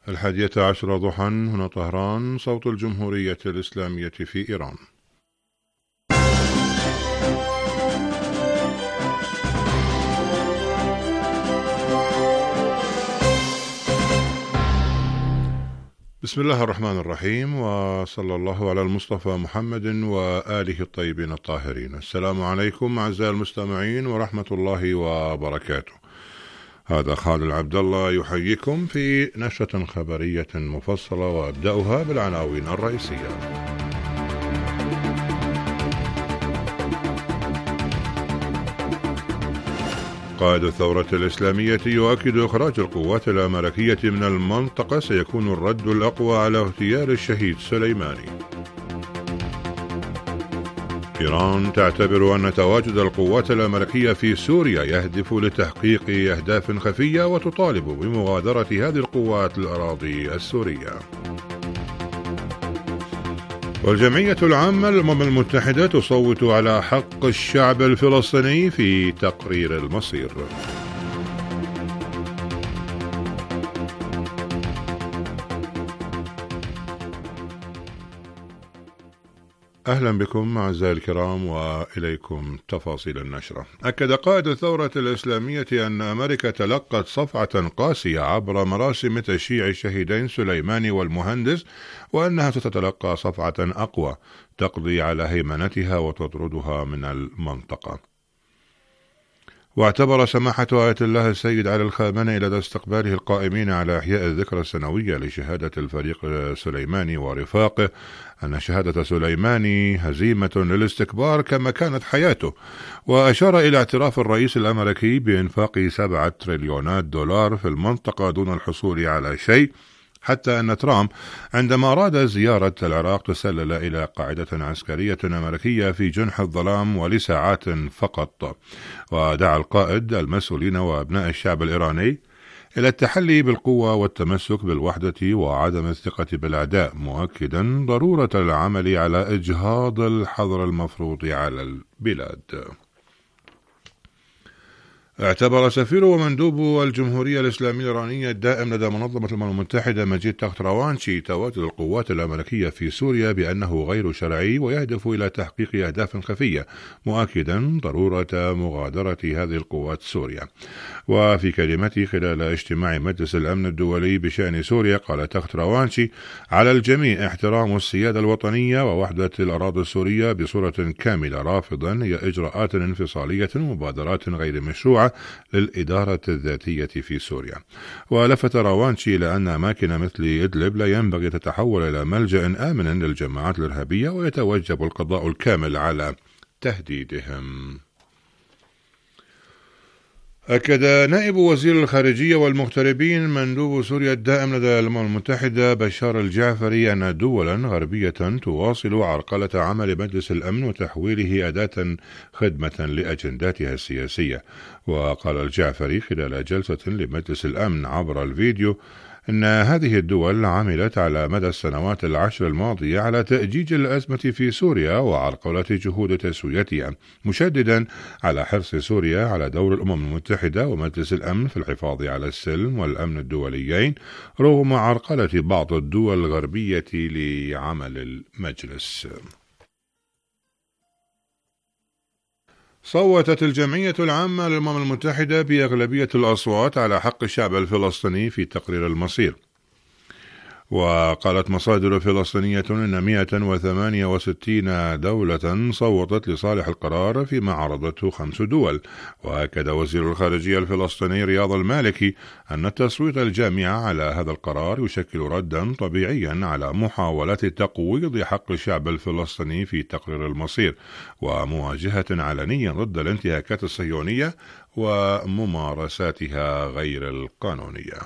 11 ضحى، هنا طهران، صوت الجمهورية الإسلامية في إيران. بسم الله الرحمن الرحيم، وصلى الله على المصطفى محمد وآله الطيبين الطاهرين. السلام عليكم أعزائي المستمعين ورحمة الله وبركاته. هذا خالد عبد الله يحييكم في نشرة خبرية مفصلة، وأبدأها بالعناوين الرئيسية. قائد الثورة الإسلامية يؤكد إخراج القوات الأمريكية من المنطقة سيكون الرد الأقوى على اغتيال الشهيد سليماني. إيران تعتبر أن تواجد القوات الأمريكية في سوريا يهدف لتحقيق أهداف خفية، وتطالب بمغادرة هذه القوات للأراضي السورية. والجمعية العامة للأمم المتحدة تصوت على حق الشعب الفلسطيني في تقرير المصير. أهلا بكم أعزائي الكرام، وإليكم تفاصيل النشرة. أكد قائد الثورة الإسلامية أن أمريكا تلقت صفعة قاسية عبر مراسم تشييع الشهيدين سليماني والمهندس، وأنها ستتلقى صفعة أقوى تقضي على هيمنتها وتطردها من المنطقة. واعتبر سماحة آية الله السيد علي الخامنئي لدى استقباله القائمين على إحياء الذكرى السنوية لشهادة الفريق سليماني ورفاقه أن شهادة سليماني هزيمة للاستكبار كما كانت حياته، وأشار إلى اعتراف الرئيس الأمريكي بإنفاق 7 تريليونات دولار في المنطقة دون الحصول على شيء، حتى أن ترامب عندما أراد زيارة العراق تسلل إلى قاعدة عسكرية أمريكية في جنح الظلام ولساعات فقط. ودعا القائد المسؤولين وأبناء الشعب الإيراني إلى التحلي بالقوة والتمسك بالوحدة وعدم الثقة بالأعداء، مؤكدا ضرورة العمل على إجهاض الحظر المفروض على البلاد. اعتبر سفير ومندوب الجمهورية الإسلامية الإيرانية الدائم لدى منظمة الأمم المتحدة مجيد تختروانشي تواجد القوات الأمريكية في سوريا بأنه غير شرعي ويهدف إلى تحقيق أهداف خفية، مؤكدا ضرورة مغادرة هذه القوات سوريا. وفي كلمته خلال اجتماع مجلس الأمن الدولي بشأن سوريا قال تختروانشي: على الجميع احترام السيادة الوطنية ووحدة الأراضي السورية بصورة كاملة، رافضا هي إجراءات انفصالية ومبادرات غير مشروعة للإدارة الذاتية في سوريا. ولفت روانشي إلى أن أماكن مثل إدلب لا ينبغي تتحول إلى ملجأ آمن للجماعات الإرهابية، ويتوجب القضاء الكامل على تهديدهم. أكد نائب وزير الخارجية والمغتربين مندوب سوريا الدائم لدى الأمم المتحدة بشار الجعفري أن دولا غربية تواصل عرقلة عمل مجلس الأمن وتحويله أداة خدمة لأجنداتها السياسية. وقال الجعفري خلال جلسة لمجلس الأمن عبر الفيديو أن هذه الدول عملت على مدى السنوات ال10 الماضية على تأجيج الأزمة في سوريا وعرقلة جهود تسويتها، مشددا على حرص سوريا على دور الأمم المتحدة ومجلس الأمن في الحفاظ على السلم والأمن الدوليين رغم عرقلة بعض الدول الغربية لعمل المجلس. صوتت الجمعية العامة للأمم المتحدة بأغلبية الأصوات على حق الشعب الفلسطيني في تقرير المصير. وقالت مصادر فلسطينية أن 168 دولة صوتت لصالح القرار فيما عرضته 5 دول. وأكد وزير الخارجية الفلسطيني رياض المالكي أن التصويت الجامع على هذا القرار يشكل ردا طبيعيا على محاولات تقويض حق الشعب الفلسطيني في تقرير المصير، ومواجهة علنية ضد الانتهاكات الصهيونية وممارساتها غير القانونية.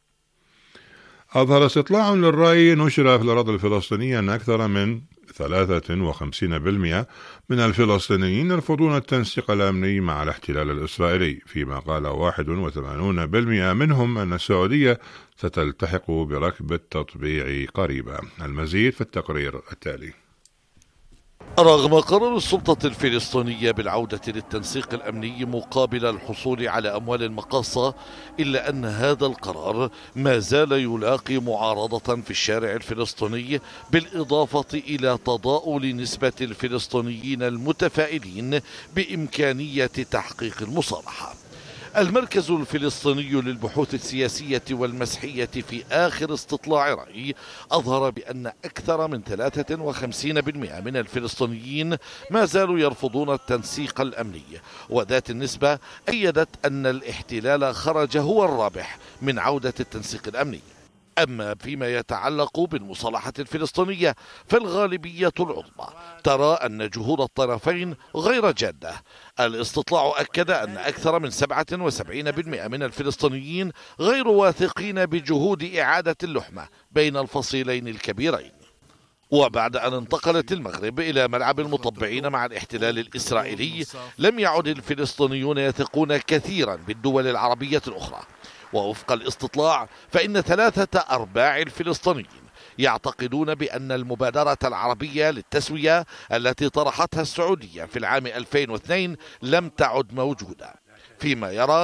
أظهر استطلاع للرأي نشر في الأراضي الفلسطينية أن أكثر من 53% من الفلسطينيين يرفضون التنسيق الأمني مع الاحتلال الإسرائيلي، فيما قال 81% منهم أن السعودية ستلتحق بركب التطبيع قريبا. المزيد في التقرير التالي. رغم قرار السلطة الفلسطينية بالعودة للتنسيق الأمني مقابل الحصول على أموال مقاصة، إلا أن هذا القرار ما زال يلاقي معارضة في الشارع الفلسطيني، بالإضافة إلى تضاؤل نسبة الفلسطينيين المتفائلين بإمكانية تحقيق المصالحة. المركز الفلسطيني للبحوث السياسية والمسحية في آخر استطلاع رأي أظهر بأن أكثر من 53% من الفلسطينيين ما زالوا يرفضون التنسيق الأمني، وذات النسبة أيدت أن الاحتلال خرج هو الرابح من عودة التنسيق الأمني. أما فيما يتعلق بالمصالحة الفلسطينية فالغالبية العظمى ترى أن جهود الطرفين غير جادة. الاستطلاع أكد أن أكثر من 77% من الفلسطينيين غير واثقين بجهود إعادة اللحمة بين الفصيلين الكبيرين. وبعد أن انتقلت المغرب إلى ملعب المطبعين مع الاحتلال الإسرائيلي، لم يعد الفلسطينيون يثقون كثيرا بالدول العربية الأخرى. ووفق الاستطلاع فإن 3/4 الفلسطينيين يعتقدون بأن المبادرة العربية للتسوية التي طرحتها السعودية في العام 2002 لم تعد موجودة، فيما يرى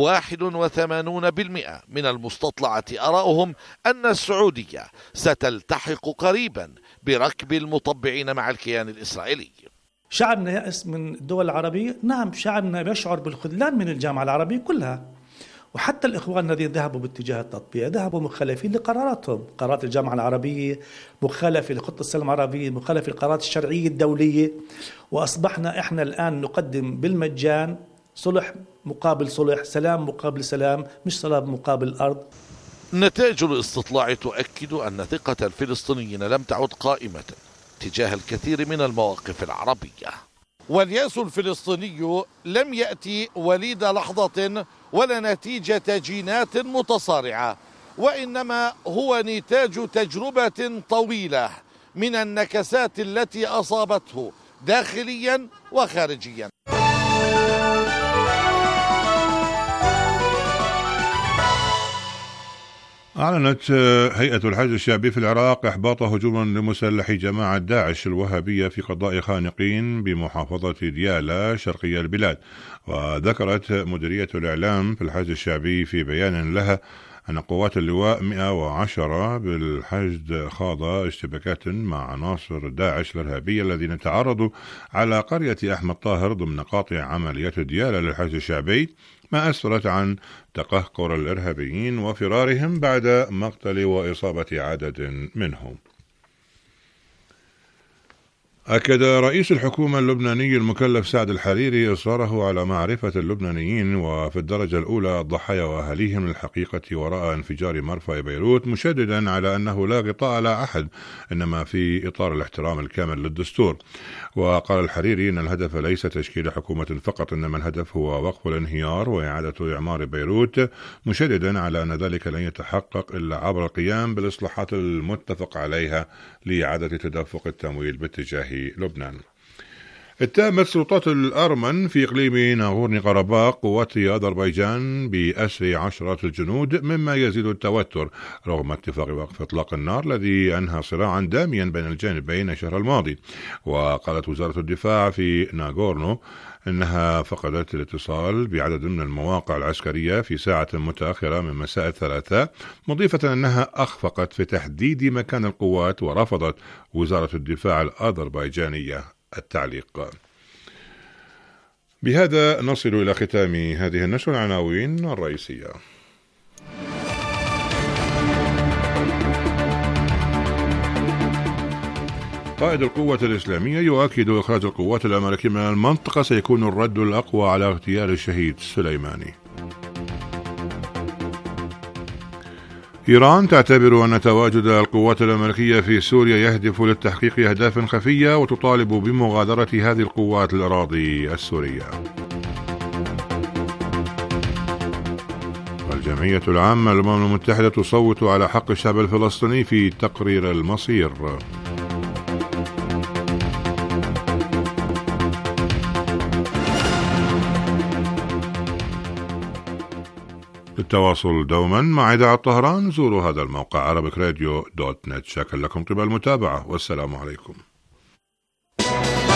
81% من المستطلعة آراؤهم أن السعودية ستلتحق قريبا بركب المطبعين مع الكيان الإسرائيلي. شعبنا يأس من الدول العربية؟ نعم، شعبنا يشعر بالخذلان من الجامعة العربية كلها، وحتى الإخوان الذين ذهبوا باتجاه التطبيع ذهبوا مخالفين لقراراتهم، قرارات الجامعة العربية، مخالفة لخطة السلم العربية، مخالفة للقرارات الشرعية الدولية، وأصبحنا إحنا الآن نقدم بالمجان صلح مقابل صلح، سلام مقابل سلام، مش سلام مقابل أرض. نتائج الاستطلاع تؤكد أن ثقة الفلسطينيين لم تعد قائمة تجاه الكثير من المواقف العربية. واليأس الفلسطيني لم يأتي وليد لحظة ولا نتيجة جينات متصارعة، وإنما هو نتاج تجربة طويلة من النكسات التي أصابته داخليا وخارجيا. أعلنت هيئة الحشد الشعبي في العراق إحباط هجوم لمسلحي جماعة داعش الوهابية في قضاء خانقين بمحافظة ديالى شرقي البلاد. وذكرت مديرية الإعلام في الحشد الشعبي في بيان لها أن قوات اللواء 110 بالحشد خاض اشتباكات مع عناصر داعش الإرهابية الذين تعرضوا على قرية أحمد طاهر ضمن قاطع عمليات ديالى للحشد الشعبي، ما أسفرت عن تقهقر الإرهابيين وفرارهم بعد مقتل وإصابة عدد منهم. أكد رئيس الحكومة اللبناني المكلف سعد الحريري إصراره على معرفة اللبنانيين وفي الدرجة الأولى الضحايا وأهاليهم للحقيقة وراء انفجار مرفأ بيروت، مشددا على أنه لا غطاء على أحد إنما في إطار الاحترام الكامل للدستور. وقال الحريري أن الهدف ليس تشكيل حكومة فقط، إنما الهدف هو وقف الانهيار وإعادة إعمار بيروت، مشددا على أن ذلك لن يتحقق إلا عبر القيام بالإصلاحات المتفق عليها لإعادة تدفق التمويل باتجاه لبنان. اتهمت سلطات الأرمن في إقليم ناغورني قرباق قوات أذربيجان بأسر عشرات الجنود، مما يزيد التوتر رغم اتفاق وقف إطلاق النار الذي أنهى صراعا داميا بين الجانبين الشهر الماضي. وقالت وزارة الدفاع في ناغورنو أنها فقدت الاتصال بعدد من المواقع العسكرية في ساعة متأخرة من مساء الثلاثاء، مضيفة أنها أخفقت في تحديد مكان القوات، ورفضت وزارة الدفاع الأذربيجانية التعليق. بهذا نصل إلى ختام هذه النشرة. العناوين الرئيسية: قائد القوة الإسلامية يؤكد إخراج القوات الأمريكية من المنطقة سيكون الرد الأقوى على اغتيال الشهيد سليماني. إيران تعتبر أن تواجد القوات الأمريكية في سوريا يهدف للتحقيق أهداف خفية، وتطالب بمغادرة هذه القوات الأراضي السورية. الجمعية العامة للأمم المتحدة تصوت على حق الشعب الفلسطيني في تقرير المصير. للتواصل دوما مع إذاعة طهران زوروا هذا الموقع arabicradio.net. شكرا لكم طيب المتابعة، والسلام عليكم.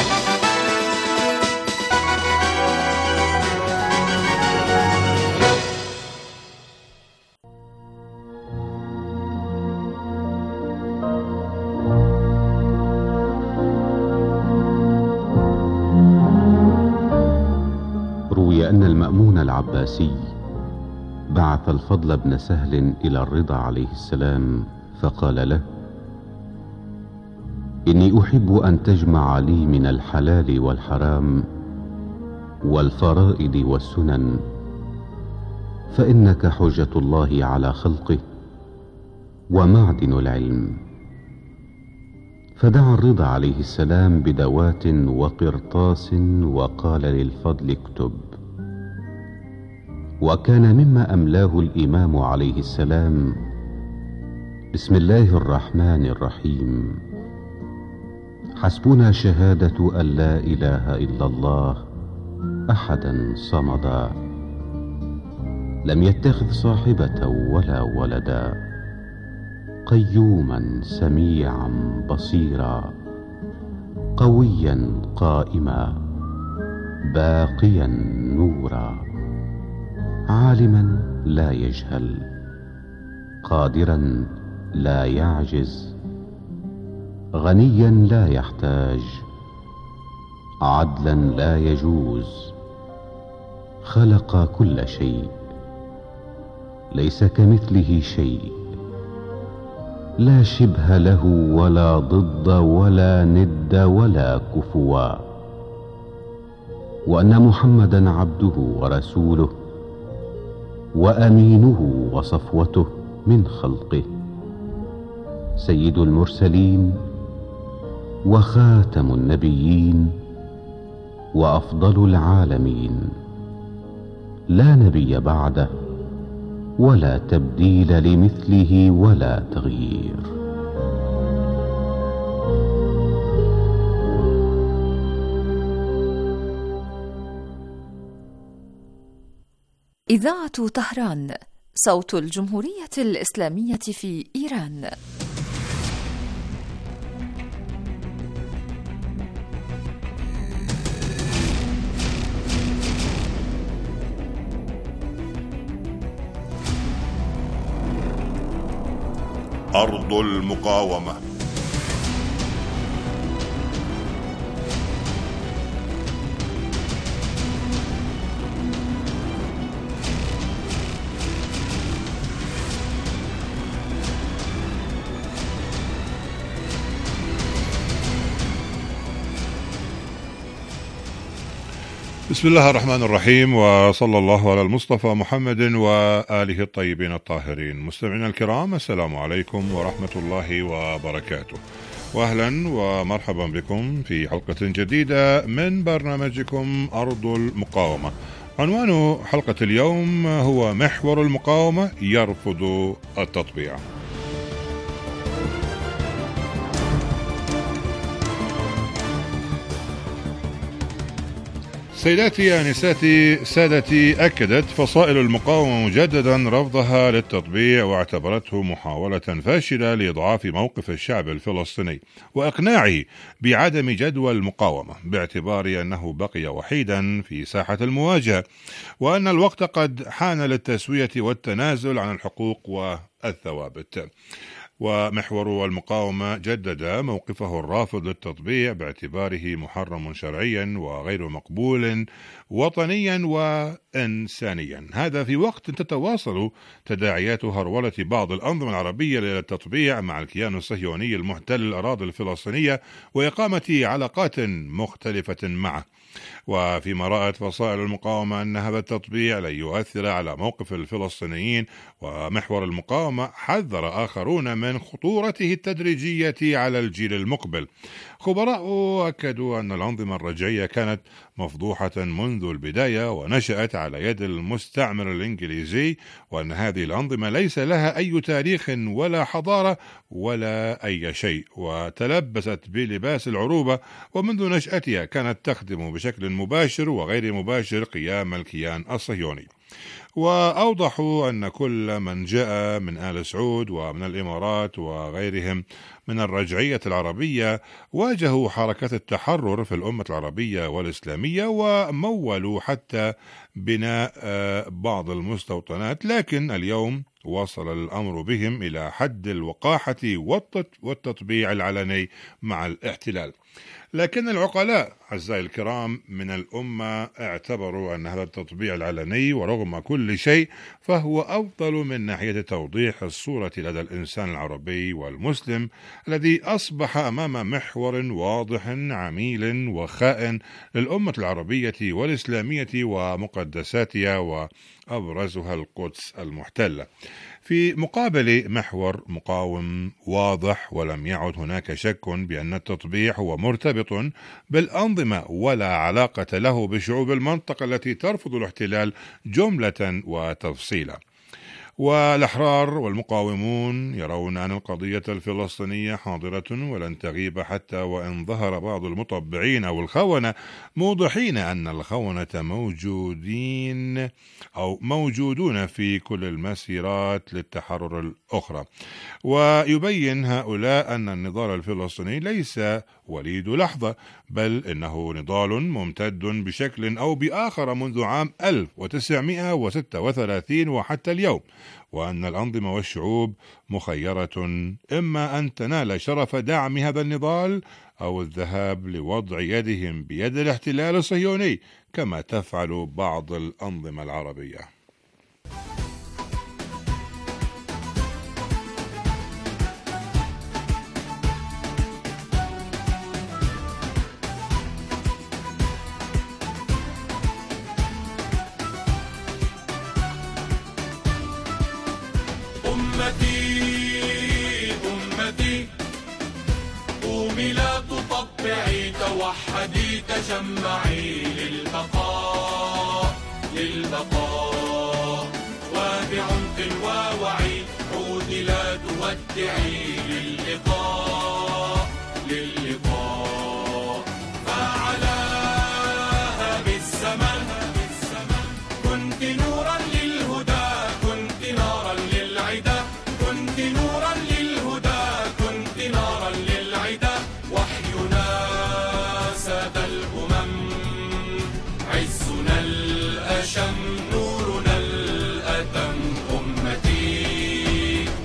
المأمون العباسي بعث الفضل بن سهل إلى الرضا عليه السلام فقال له: إني أحب أن تجمع لي من الحلال والحرام والفرائض والسنن، فإنك حجة الله على خلقه ومعدن العلم. فدعا الرضا عليه السلام بدوات وقرطاس وقال للفضل: اكتب. وكان مما أملاه الإمام عليه السلام: بسم الله الرحمن الرحيم، حسبنا شهادة أن لا إله إلا الله أحدا صمدا، لم يتخذ صاحبة ولا ولدا، قيوما سميعا بصيرا، قويا قائما، باقيا نورا، عالما لا يجهل، قادرا لا يعجز، غنيا لا يحتاج، عدلا لا يجوز، خلق كل شيء، ليس كمثله شيء، لا شبه له ولا ضد ولا ند ولا كفوا، وأن محمدا عبده ورسوله وأمينه وصفوته من خلقه، سيد المرسلين وخاتم النبيين وأفضل العالمين، لا نبي بعده ولا تبديل لمثله ولا تغيير. إذاعة طهران، صوت الجمهورية الإسلامية في إيران. أرض المقاومة. بسم الله الرحمن الرحيم، وصلى الله على المصطفى محمد وآله الطيبين الطاهرين. مستمعينا الكرام، السلام عليكم ورحمة الله وبركاته، وأهلا ومرحبا بكم في حلقة جديدة من برنامجكم أرض المقاومة. عنوان حلقة اليوم هو محور المقاومة يرفض التطبيع. سيداتي آنساتي سادتي، أكدت فصائل المقاومة مجددا رفضها للتطبيع، واعتبرته محاولة فاشلة لإضعاف موقف الشعب الفلسطيني وإقناعه بعدم جدوى المقاومة، باعتبار أنه بقي وحيدا في ساحة المواجهة، وأن الوقت قد حان للتسوية والتنازل عن الحقوق والثوابت. ومحور المقاومة جدد موقفه الرافض للتطبيع باعتباره محرم شرعيا وغير مقبول وطنيا وإنسانيا، هذا في وقت تتواصل تداعيات هرولة بعض الأنظمة العربية للتطبيع مع الكيان الصهيوني المحتل الأراضي الفلسطينية وإقامة علاقات مختلفة معه. وفيما رأت فصائل المقاومة أن هذا التطبيع لن يؤثر على موقف الفلسطينيين ومحور المقاومة، حذر آخرون من خطورته التدريجية على الجيل المقبل. خبراء أكدوا أن الأنظمة الرجعية كانت مفضوحة منذ البداية ونشأت على يد المستعمر الإنجليزي، وأن هذه الأنظمة ليس لها أي تاريخ ولا حضارة ولا أي شيء، وتلبست بلباس العروبة، ومنذ نشأتها كانت تخدم بشكل مباشر وغير مباشر قيام الكيان الصهيوني. وأوضحوا أن كل من جاء من آل سعود ومن الإمارات وغيرهم من الرجعية العربية واجهوا حركة التحرر في الأمة العربية والإسلامية، ومولوا حتى بناء بعض المستوطنات، لكن اليوم وصل الأمر بهم إلى حد الوقاحة والتطبيع العلني مع الاحتلال. لكن العقلاء أعزائي الكرام من الأمة اعتبروا أن هذا التطبيع العلني ورغم كل شيء فهو أفضل من ناحية توضيح الصورة لدى الإنسان العربي والمسلم الذي أصبح أمام محور واضح عميل وخائن للأمة العربية والإسلامية ومقدساتها وأبرزها القدس المحتلة، في مقابل محور مقاوم واضح. ولم يعد هناك شك بأن التطبيع هو مرتبط بالأنظمة ولا علاقة له بشعوب المنطقة التي ترفض الاحتلال جملة وتفصيلا. والأحرار والمقاومون يرون أن القضية الفلسطينية حاضرة ولن تغيب، حتى وإن ظهر بعض المطبعين أو الخونة موضحين أن الخونة موجودون في كل المسيرات للتحرر الأخرى. ويبين هؤلاء أن النضال الفلسطيني ليس وليد لحظة، بل إنه نضال ممتد بشكل أو بآخر منذ عام 1936 وحتى اليوم، وأن الأنظمة والشعوب مخيرة إما أن تنال شرف دعم هذا النضال أو الذهاب لوضع يدهم بيد الاحتلال الصهيوني كما تفعل بعض الأنظمة العربية. أمتي قومي لا تطبعي، توحدي تجمعي للبقاء وبعمق ووعي عودي لا تودعي للقاء فعلاها بالزمن كنت نورا للهدى، كنت نارا للعدا، كنت نورا للهدى، كنت نارا للعدا. وحينا ساد الأمم، عزنا الأشم، نورنا الأتم. أمتي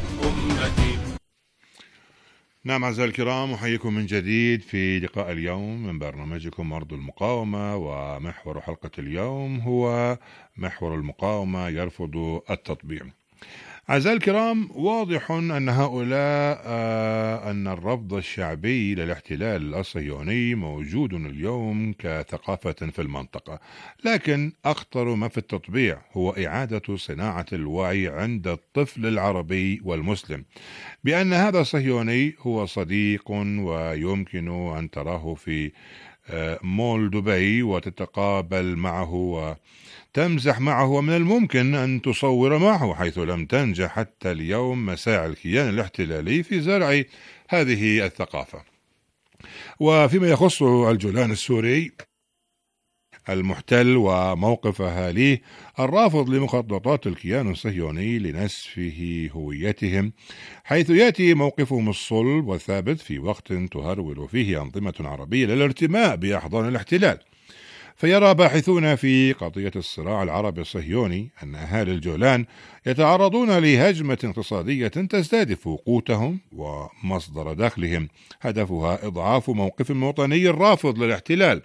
نعم أعزائي الكرام، أحييكم من جديد في لقاء اليوم من برنامجكم أرض المقاومة، ومحور حلقة اليوم هو محور المقاومة يرفض التطبيع. أعزائي الكرام، واضح أن أن الرفض الشعبي للاحتلال الصهيوني موجود اليوم كثقافة في المنطقة، لكن أخطر ما في التطبيع هو إعادة صناعة الوعي عند الطفل العربي والمسلم بأن هذا الصهيوني هو صديق ويمكن أن تراه في مول دبي وتتقابل معه وتمزح معه، ومن الممكن أن تصور معه، حيث لم تنجح حتى اليوم مساعي الكيان الاحتلالي في زرع هذه الثقافة. وفيما يخص الجولان السوري المحتل وموقف أهاليه الرافض لمخططات الكيان الصهيوني لنسفه هويتهم، حيث يأتي موقفهم الصلب والثابت في وقت تهرول فيه أنظمة عربية للارتماء بأحضان الاحتلال. فيرى باحثون في قضية الصراع العربي الصهيوني أن أهالي الجولان يتعرضون لهجمة اقتصادية تستهدف قوتهم ومصدر دخلهم، هدفها إضعاف موقفهم الوطني الرافض للاحتلال.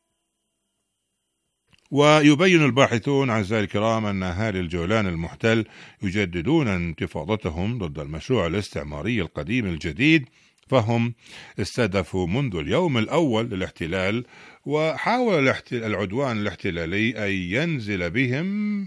ويبين الباحثون أعزائي الكرام أن أهالي الجولان المحتل يجددون انتفاضتهم ضد المشروع الاستعماري القديم الجديد، فهم استهدفوا منذ اليوم الأول للاحتلال وحاول العدوان الاحتلالي أن ينزل بهم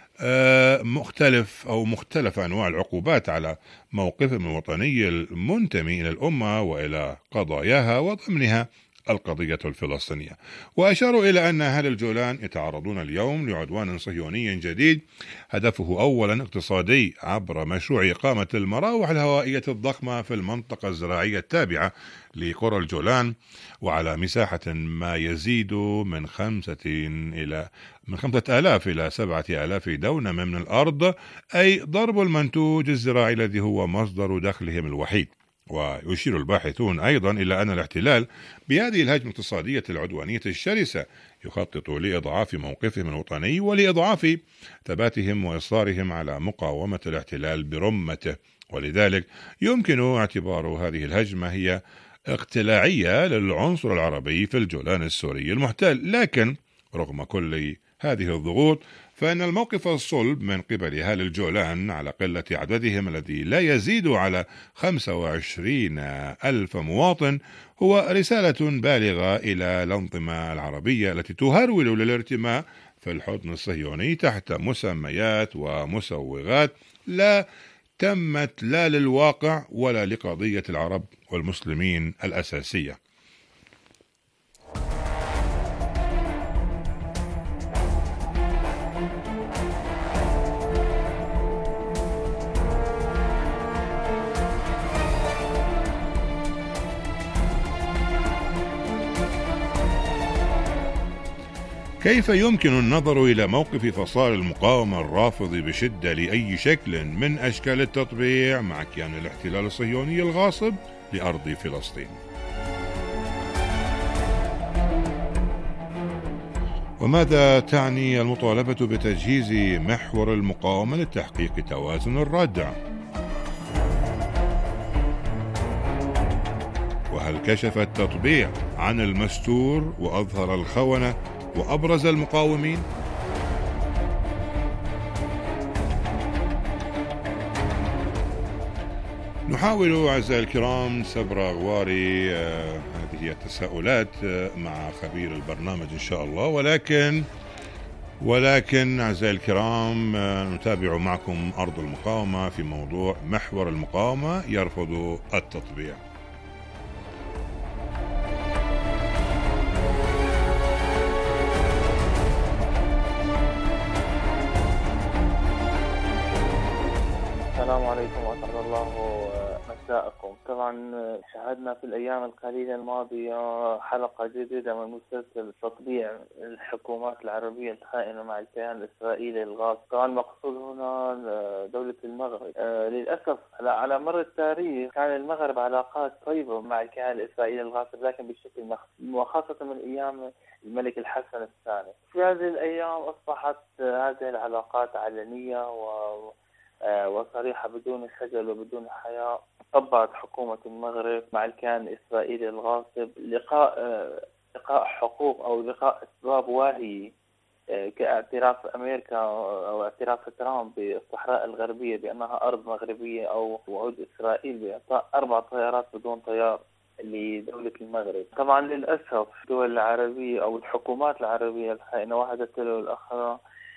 مختلف أنواع العقوبات على موقفهم الوطني المنتمي إلى الأمة وإلى قضاياها وضمنها القضية الفلسطينية. وأشاروا إلى أن أهل الجولان يتعرضون اليوم لعدوان صهيوني جديد هدفه أولا اقتصادي عبر مشروع إقامة المراوح الهوائية الضخمة في المنطقة الزراعية التابعة لقرى الجولان، وعلى مساحة ما يزيد من 5,000 إلى 7,000 دونم من الأرض، أي ضرب المنتوج الزراعي الذي هو مصدر دخلهم الوحيد. ويشير الباحثون أيضا إلى أن الاحتلال بهذه الهجمة الاقتصادية العدوانية الشرسة يخطط لإضعاف موقفهم الوطني ولإضعاف ثباتهم وإصرارهم على مقاومة الاحتلال برمته، ولذلك يمكن اعتبار هذه الهجمة هي اقتلاعية للعنصر العربي في الجولان السوري المحتل. لكن رغم كل هذه الضغوط فإن الموقف الصلب من قبل أهل الجولان على قلة عددهم الذي لا يزيد على 25,000 مواطن هو رسالة بالغة إلى الأنظمة العربية التي تهرول للارتماء في الحضن الصهيوني تحت مسميات ومسوغات لا تمت لا للواقع ولا لقضية العرب والمسلمين الأساسية. كيف يمكن النظر إلى موقف فصائل المقاومة الرافض بشدة لأي شكل من أشكال التطبيع مع كيان الاحتلال الصهيوني الغاصب لأرض فلسطين؟ وماذا تعني المطالبة بتجهيز محور المقاومة لتحقيق توازن الردع؟ وهل كشف التطبيع عن المستور وأظهر الخونة وأبرز المقاومين؟ نحاول أعزائي الكرام سبر أغواري هذه التساؤلات مع خبير البرنامج إن شاء الله، ولكن أعزائي الكرام نتابع معكم أرض المقاومة في موضوع محور المقاومة يرفض التطبيع. السلام عليكم ورحمة الله مساءكم. طبعا شاهدنا في الأيام القليلة الماضية حلقة جديدة من مسلسل تطبيع الحكومات العربية الخائنة مع الكيان الإسرائيلي الغاصب. طبعا المقصود هنا دولة المغرب. للأسف على مر التاريخ كان المغرب علاقات طيبة مع الكيان الإسرائيلي الغاصب، لكن بشكل مخفي، وخاصة من أيام الملك الحسن الثاني. في هذه الأيام أصبحت هذه العلاقات علنية وصريحة بدون خجل وبدون حياء. طبقت حكومة المغرب مع الكيان الإسرائيلي الغاصب لقاء حقوق أو لقاء أسباب واهية كاعتراف أمريكا أو اعتراف ترامب بالصحراء الغربية بأنها أرض مغربية، أو وعود إسرائيل بإعطاء 4 طيارات بدون طيار لدولة المغرب. طبعا للأسف الدول العربية أو الحكومات العربية الخائنة واحدة تلو الأخرى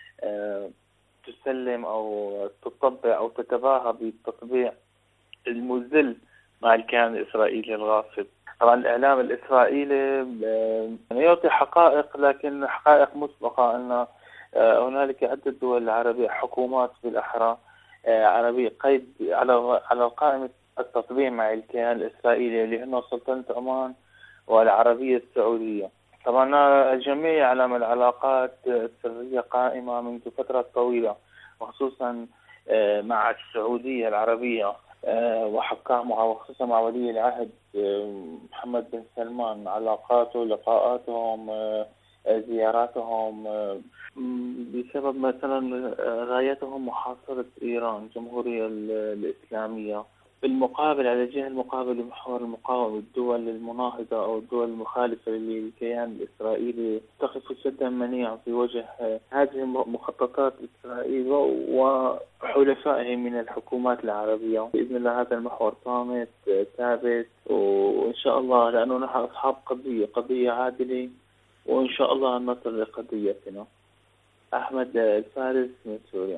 تسلم أو تطبع أو تتباهى بالتطبيع المذل مع الكيان الإسرائيلي الغاصب. طبعا الإعلام الإسرائيلي يعطي حقائق، لكن حقائق مسبقة أن هنالك عدة دول عربية حكومات بالأحرى عربية قيد على قائمة التطبيع مع الكيان الإسرائيلي اللي هن سلطنة عمان والعربية السعودية. طبعا الجميع يعلم العلاقات السرية قائمة منذ فترة طويلة، وخصوصا مع السعودية العربية وحكامها، وخصوصا مع ولي العهد محمد بن سلمان. علاقاته، لقاءاتهم، زياراتهم، بسبب مثلا غايتهم محاصرة إيران الجمهورية الإسلامية. بالمقابل على الجهة المقابل لمحور المقاومة الدول المناهضة أو الدول المخالفة للكيان الإسرائيلي تقف سدا منيعا في وجه هذه مخططات إسرائيل وحلفائه من الحكومات العربية. بإذن الله هذا المحور صامت ثابت، وإن شاء الله لأنه نحن أصحاب قضية عادلة، وإن شاء الله نصل لقضيتنا. أحمد الفارس من سوريا.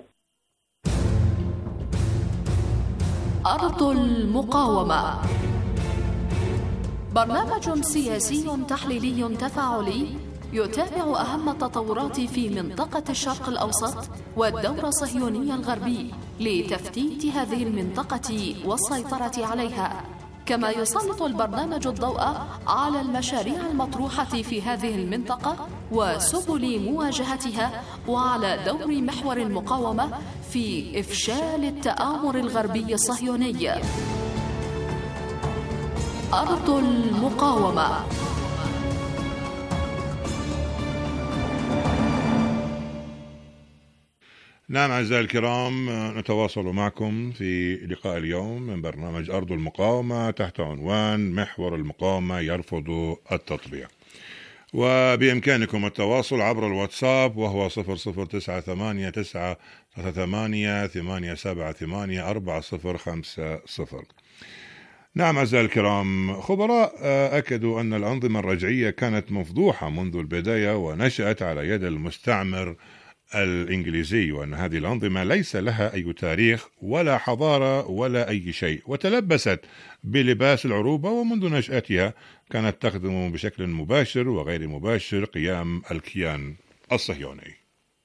أرض المقاومة، برنامج سياسي تحليلي تفاعلي يتابع أهم التطورات في منطقة الشرق الأوسط والدور الصهيوني الغربي لتفتيت هذه المنطقة والسيطرة عليها، كما يسلط البرنامج الضوء على المشاريع المطروحة في هذه المنطقة وسبل مواجهتها، وعلى دور محور المقاومة في إفشال التآمر الغربي الصهيوني. أرض المقاومة. نعم أعزائي الكرام، نتواصل معكم في لقاء اليوم من برنامج أرض المقاومة تحت عنوان محور المقاومة يرفض التطبيع، وبإمكانكم التواصل عبر الواتساب وهو 00983888784050. نعم أعزائي الكرام، خبراء أكدوا أن الأنظمة الرجعية كانت مفضوحة منذ البداية ونشأت على يد المستعمر الإنجليزي، وأن هذه الأنظمة ليس لها أي تاريخ ولا حضارة ولا أي شيء، وتلبست بلباس العروبة، ومنذ نشأتها كانت تخدم بشكل مباشر وغير مباشر قيام الكيان الصهيوني.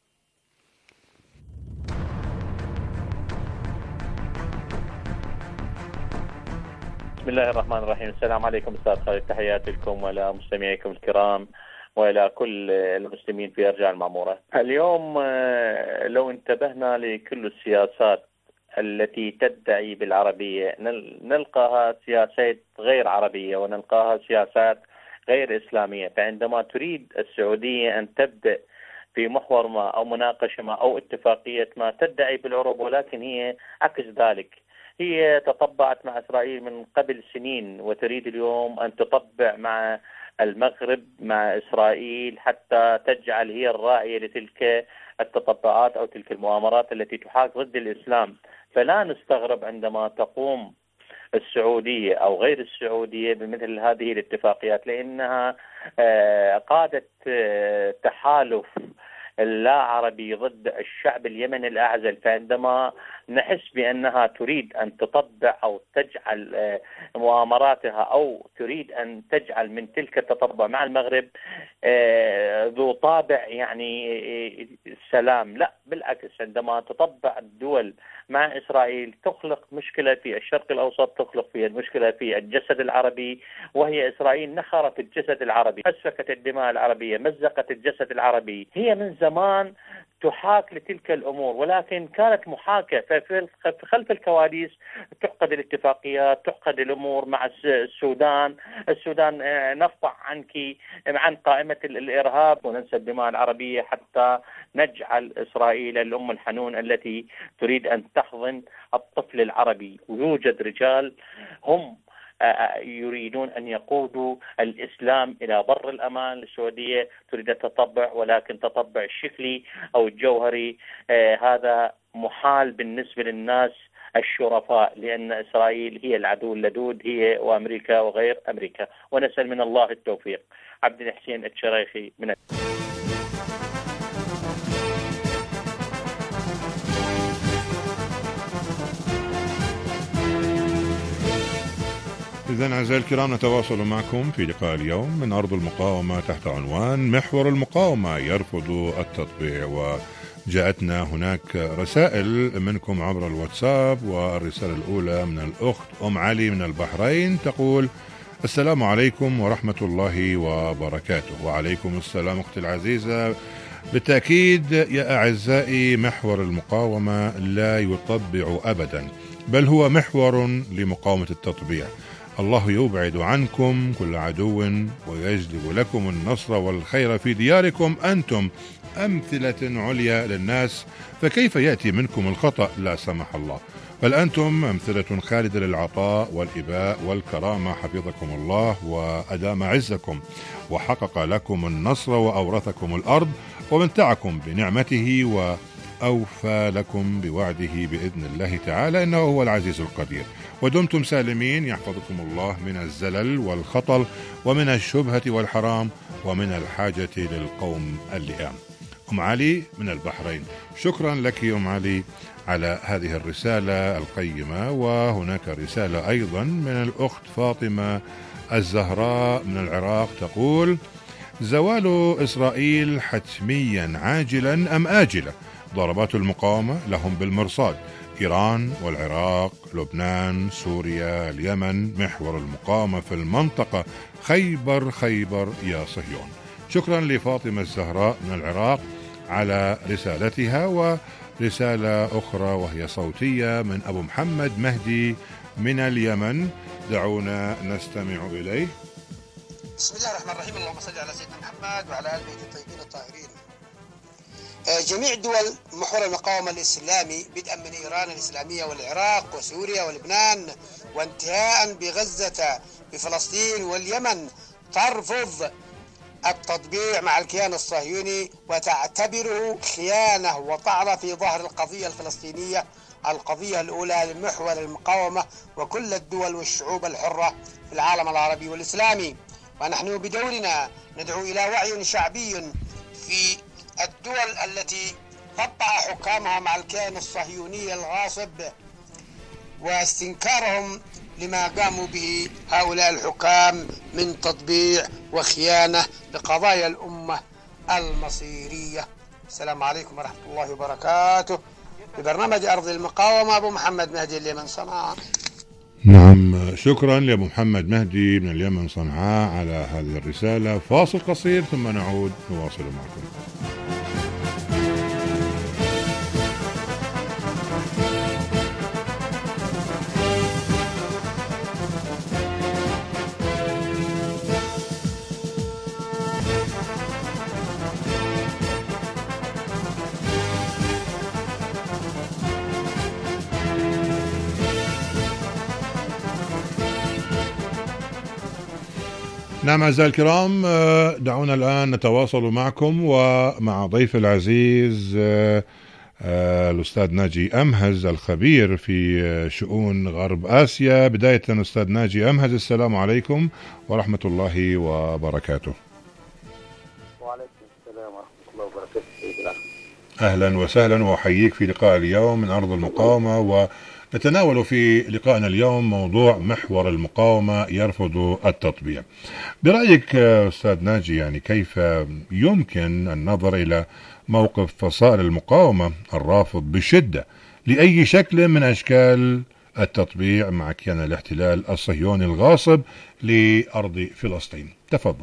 بسم الله الرحمن الرحيم. السلام عليكم أستاذ خالد، تحياتي لكم وإلى مستمعيكم الكرام وإلى كل المسلمين في أرجاء المعمورة. اليوم لو انتبهنا لكل السياسات التي تدعي بالعربية نلقاها سياسات غير عربية ونلقاها سياسات غير إسلامية. فعندما تريد السعودية أن تبدأ في محور ما أو مناقشة ما أو اتفاقية ما تدعي بالعروبة، ولكن هي عكس ذلك. هي تطبعت مع إسرائيل من قبل سنين وتريد اليوم أن تطبع مع المغرب مع إسرائيل حتى تجعل هي الراعية لتلك التطبعات أو تلك المؤامرات التي تحاك ضد الإسلام. فلا نستغرب عندما تقوم السعودية أو غير السعودية بمثل هذه الاتفاقيات، لأنها قادت تحالف لا عربي ضد الشعب اليمني الأعزل. فعندما نحس بأنها تريد أن تطبع أو تجعل مؤامراتها أو تريد أن تجعل من تلك التطبع مع المغرب ذو طابع يعني السلام، لا بالعكس، عندما تطبع الدول مع إسرائيل تخلق مشكلة في الشرق الأوسط، تخلق في المشكلة في الجسد العربي، وهي إسرائيل نخرت الجسد العربي، أسفكت الدماء العربية، مزقت الجسد العربي. هي من زمان تحاك لتلك الأمور، ولكن كانت محاكة في خلف الكواليس، تعقد الاتفاقيات، تعقد الأمور مع السودان نرفع عنك عن قائمة الإرهاب وننسى الدماء العربية حتى نجعل إسرائيل الأم الحنون التي تريد أن تحضن الطفل العربي. ويوجد رجال هم يريدون أن يقودوا الإسلام إلى بر الأمان للسعودية، تريد التطبع، ولكن تطبع الشكلي أو الجوهري هذا محال بالنسبة للناس الشرفاء، لأن إسرائيل هي العدو اللدود، هي وأمريكا وغير أمريكا، ونسأل من الله التوفيق. عبد الحسين الشريخي من إذن أعزائي الكرام، نتواصل معكم في لقاء اليوم من أرض المقاومة تحت عنوان محور المقاومة يرفض التطبيع، وجاءتنا هناك رسائل منكم عبر الواتساب. والرسالة الأولى من الأخت أم علي من البحرين تقول: السلام عليكم ورحمة الله وبركاته. وعليكم السلام أختي العزيزة. بالتأكيد يا أعزائي، محور المقاومة لا يطبع أبدا، بل هو محور لمقاومة التطبيع. الله يبعد عنكم كل عدو ويجلب لكم النصر والخير في دياركم. أنتم أمثلة عليا للناس، فكيف يأتي منكم الخطأ لا سمح الله؟ بل أنتم أمثلة خالدة للعطاء والإباء والكرامة، حفظكم الله وأدام عزكم وحقق لكم النصر وأورثكم الأرض ومتعكم بنعمته وأوفى لكم بوعده بإذن الله تعالى، إنه هو العزيز القدير. ودمتم سالمين يحفظكم الله من الزلل والخطل ومن الشبهة والحرام ومن الحاجة للقوم اللئام. أم علي من البحرين، شكرا لك أم علي على هذه الرسالة القيمة. وهناك رسالة أيضا من الأخت فاطمة الزهراء من العراق تقول: زوال إسرائيل حتميا عاجلا أم آجلا، ضربات المقاومة لهم بالمرصاد، إيران والعراق، لبنان، سوريا، اليمن، محور المقاومة في المنطقة، خيبر خيبر يا صهيون. شكرا لفاطمة الزهراء من العراق على رسالتها. ورسالة أخرى وهي صوتية من أبو محمد مهدي من اليمن دعونا نستمع إليه. بسم الله الرحمن الرحيم. اللهم صل على سيدنا محمد وعلى آل بيته الطيبين الطاهرين. جميع دول محور المقاومة الإسلامي بدءا من إيران الإسلامية والعراق وسوريا ولبنان وانتهاء بغزة بفلسطين واليمن ترفض التطبيع مع الكيان الصهيوني وتعتبره خيانة وطعنة في ظهر القضية الفلسطينية، القضية الأولى لمحور المقاومة وكل الدول والشعوب الحرة في العالم العربي والإسلامي. ونحن بدورنا ندعو إلى وعي شعبي في الدول التي قطع حكامها مع الكيان الصهيوني الغاصب واستنكارهم لما قاموا به هؤلاء الحكام من تطبيع وخيانة لقضايا الأمة المصيرية. السلام عليكم ورحمة الله وبركاته. ببرنامج أرض المقاومة أبو محمد مهدي اليمن صنعاء. نعم، شكرا لأبو محمد مهدي من اليمن صنعاء على هذه الرسالة. فاصل قصير ثم نعود نواصل معكم. نعم أعزائي الكرام، دعونا الآن نتواصل معكم ومع ضيف العزيز الأستاذ ناجي أمهز الخبير في شؤون غرب آسيا. بداية أستاذ ناجي أمهز، السلام عليكم ورحمة الله وبركاته. وعليكم السلام ورحمة الله وبركاته سيدي الأخ. أهلا وسهلا وأحييك في لقاء اليوم من أرض المقاومة. ونتناول في لقائنا اليوم موضوع محور المقاومة يرفض التطبيع. برأيك أستاذ ناجي، يعني كيف يمكن النظر إلى موقف فصائل المقاومة الرافض بشدة لأي شكل من أشكال التطبيع مع كيان الاحتلال الصهيوني الغاصب لأرض فلسطين؟ تفضل.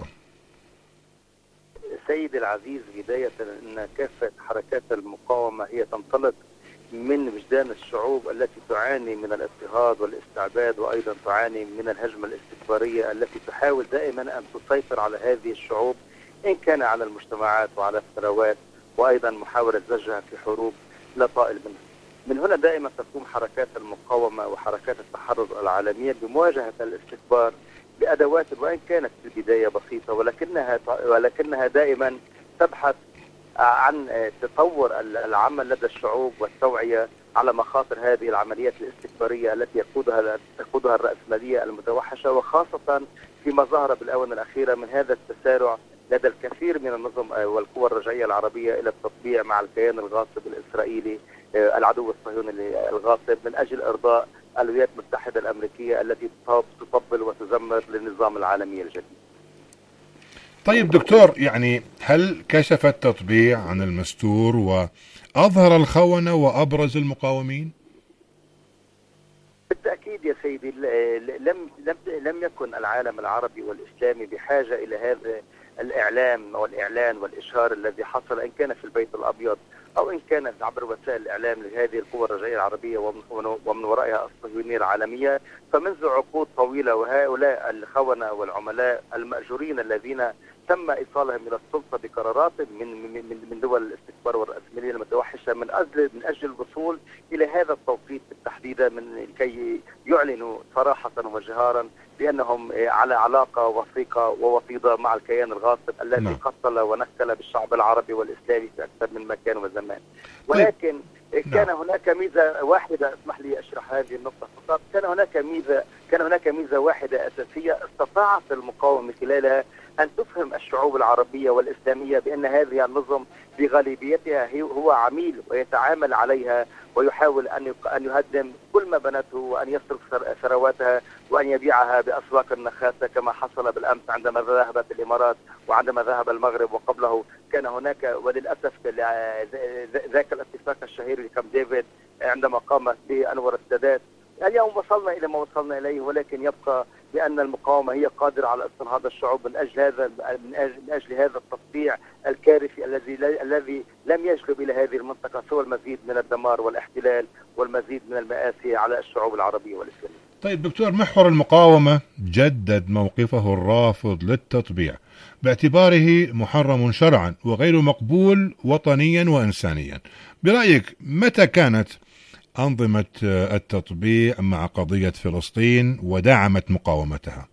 سيدي العزيز، بداية أن كافة حركات المقاومة هي تنطلق من وجدان الشعوب التي تعاني من الاضطهاد والاستعباد، وأيضا تعاني من الهجمة الاستكبارية التي تحاول دائما أن تسيطر على هذه الشعوب، إن كان على المجتمعات وعلى الثروات، وأيضا محاولة زجها في حروب لا طائل منها. من هنا دائما تقوم حركات المقاومة وحركات التحرر العالمية بمواجهة الاستكبار بأدوات وإن كانت في البداية بسيطة، ولكنها دائما تبحث عن تطور العمل لدى الشعوب والتوعية على مخاطر هذه العمليات الاستكبارية التي تقودها الرأسمالية المتوحشة، وخاصة فيما ظهر بالآونة الأخيرة من هذا التسارع لدى الكثير من النظم والقوى الرجعية العربية إلى التطبيع مع الكيان الغاصب الإسرائيلي العدو الصهيوني الغاصب من أجل إرضاء الولايات المتحدة الأمريكية التي تطبل وتزمر للنظام العالمي الجديد. طيب دكتور، يعني هل كشف التطبيع عن المستور وأظهر الخونة وأبرز المقاومين؟ بالتأكيد يا سيدي، لم يكن العالم العربي والإسلامي بحاجة إلى هذا الإعلام والإعلان والإشهار الذي حصل، إن كان في البيت الأبيض أو إن كان عبر وسائل الإعلام لهذه القوى الرجعية العربية ومن ورائها الصهيونية العالمية. فمنذ عقود طويلة وهؤلاء الخونة والعملاء المأجورين الذين تم إيصالهم إلى السلطة بقرارات من دول الاستكبار والرأسمالية المتوحشة من أجل الوصول إلى هذا التوقيت بالتحديد، من كي يعلنوا صراحة وجهارا بأنهم على علاقة وثيقة ووطيدة مع الكيان الغاصب الذي قتل ونكل بالشعب العربي والإسلامي في أكثر من مكان وزمان. ولكن كان هناك ميزة واحدة، اسمح لي أشرح هذه النقطة فقط. كان هناك ميزة واحدة أساسية استطاعت المقاومة من خلالها أن تفهم الشعوب العربية والإسلامية بأن هذه النظم بغالبيتها هو عميل ويتعامل عليها ويحاول أن يهدم كل ما بنته وأن يصرف ثرواتها وأن يبيعها بأسواق النخاسة كما حصل بالأمس عندما ذهبت الإمارات وعندما ذهب المغرب، وقبله كان هناك وللأسف ذاك الاتفاق الشهير لكامب ديفيد عندما قامت به أنور السادات. اليوم وصلنا إلى ما وصلنا إليه، ولكن يبقى بأن المقاومة هي قادرة على استنهاض الشعوب من أجل هذا التطبيع الكارثي الذي لم يجلب إلى هذه المنطقة سوى المزيد من الدمار والاحتلال والمزيد من المآسي على الشعوب العربية والإسلامية. طيب دكتور، محور المقاومة جدد موقفه الرافض للتطبيع باعتباره محرم شرعا وغير مقبول وطنيا وإنسانيا. برأيك متى كانت أنظمة التطبيع مع قضية فلسطين ودعمت مقاومتها؟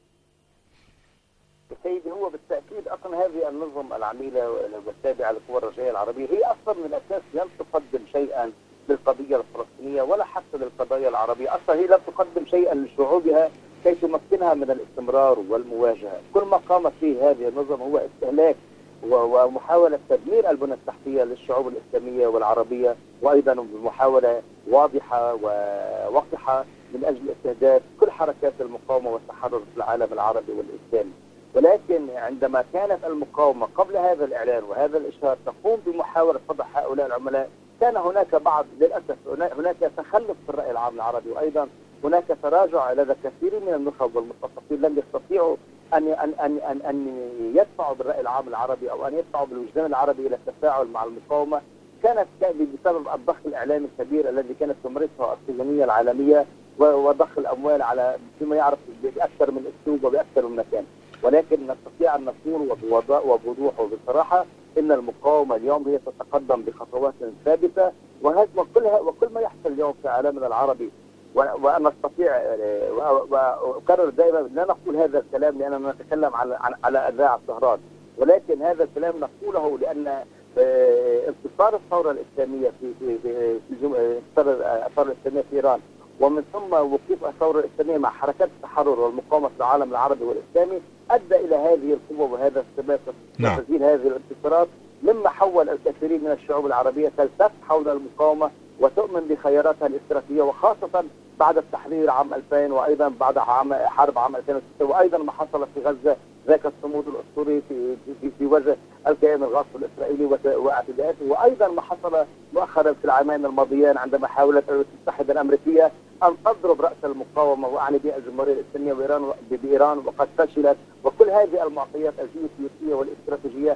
سيدي، هو بالتأكيد أصلا هذه النظم العميلة والتابعة للقوى الرجعية العربية هي أصلا من الأساس لم تقدم شيئا للقضية الفلسطينية ولا حتى للقضايا العربية. أصلا هي لم تقدم شيئا لشعوبها كي تمكنها من الاستمرار والمواجهة. كل ما قامت فيه هذه النظم هو استهلاك ومحاولة تدمير البنى التحتية للشعوب الإسلامية والعربية، وأيضا بمحاولة واضحة ووقحة من أجل استهداف كل حركات المقاومة والتحرر في العالم العربي والإسلامي. ولكن عندما كانت المقاومة قبل هذا الإعلان وهذا الإشهار تقوم بمحاولة فضح هؤلاء العملاء، كان هناك بعض للأسف هناك تخلف في الرأي العام العربي، وأيضا هناك تراجع لدى كثير من النخب والمثقفين لم يستطيعوا أن يدفعوا بالرأي العام العربي أو أن يدفعوا بالوجدان العربي إلى التفاعل مع المقاومة. كانت بسبب الضخ الإعلامي الكبير الذي كانت تمارسه الصهيونية العالمية وضخ الأموال على فيما يعرف بأكثر من أسلوب وبأكثر من مكان. ولكن نستطيع أن نقول وبوضوح وبصراحة إن المقاومة اليوم هي تتقدم بخطوات ثابتة، وكل ما يحصل اليوم في عالمنا العربي ونستطيع، وأكرر دائما لا نقول هذا الكلام لأننا نتكلم على أذاع السهرات، ولكن هذا الكلام نقوله لأن انتصار الثورة الإسلامية في الثورة الإسلامية في إيران، ومن ثم وقوف الثورة الإسلامية مع حركات التحرر والمقاومة في العالم العربي والإسلامي أدى إلى هذه القوة وهذا الثبات وتسجيل هذه الانتصارات، مما حول الكثيرين من الشعوب العربية تلتف حول المقاومة وتؤمن بخياراتها الاستراتيجية، وخاصة بعد التحرير عام 2000 وأيضا بعد حرب عام 2006 وأيضا ما حصل في غزة، ذاك الصمود الأسطوري في وجه الكيان الغاصب الإسرائيلي واعتداءاته، وأيضا ما حصل مؤخرا في العامين الماضيين عندما حاولت الولايات المتحدة الأمريكية أن تضرب رأس المقاومة وأعني بها الجمهورية الإسلامية بإيران وقد فشلت. وكل هذه المعطيات الجيوسياسية والاستراتيجية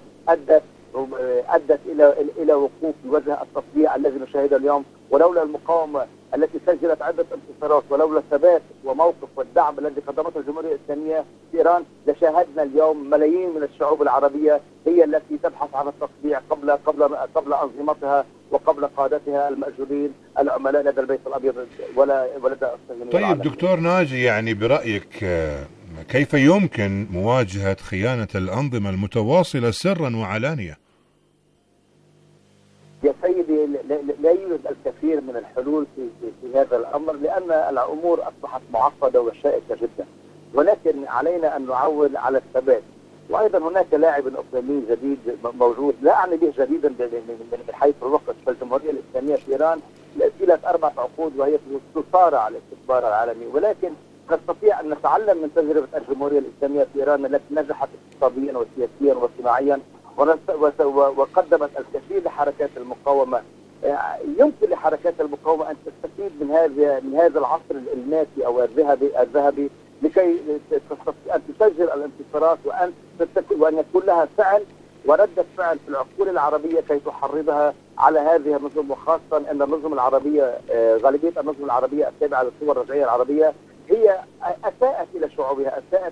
أدت إلى وقوف في وجه التطبيع الذي نشاهده اليوم. ولولا المقاومة التي سجلت عدة انتصارات ولولا الثبات وموقف والدعم الذي قدمته الجمهورية الإسلامية في إيران لشاهدنا اليوم ملايين من الشعوب العربية هي التي تبحث عن التطبيع قبل أنظمتها وقبل قادتها المأجورين العملاء لدى البيت الأبيض ولدى الصهيونية. طيب دكتور ناجي، يعني برأيك كيف يمكن مواجهة خيانة الأنظمة المتواصلة سرا وعلانية؟ يا سيدي، لا يوجد الكثير من الحلول في هذا الأمر لأن الأمور أصبحت معقدة وشائكة جدا، ولكن علينا أن نعول على الثبات. وأيضا هناك لاعب إقليمي جديد موجود، لا أعني به جديدا من حيث الوقت، فالجمهورية الإسلامية في إيران طيلة 4 عقود وهي تصارع الاستكبار العالمي، ولكن نستطيع أن نتعلم من تجربة الجمهورية الإسلامية في إيران التي نجحت اقتصاديا وسياسيا واجتماعيا وقدمت الكثير لحركات المقاومة. يمكن لحركات المقاومة أن تستفيد من هذا العصر الناسي أو الذهبي لكي أن تسجل الانتصارات وأن يكون لها فعل وردة فعل في العقول العربية كي تحرضها على هذه النظم، وخاصة أن النظم العربية غالبية النظم العربية التابعة للقوى الرجعية العربية هي أساءت إلى شعوبها، أساءت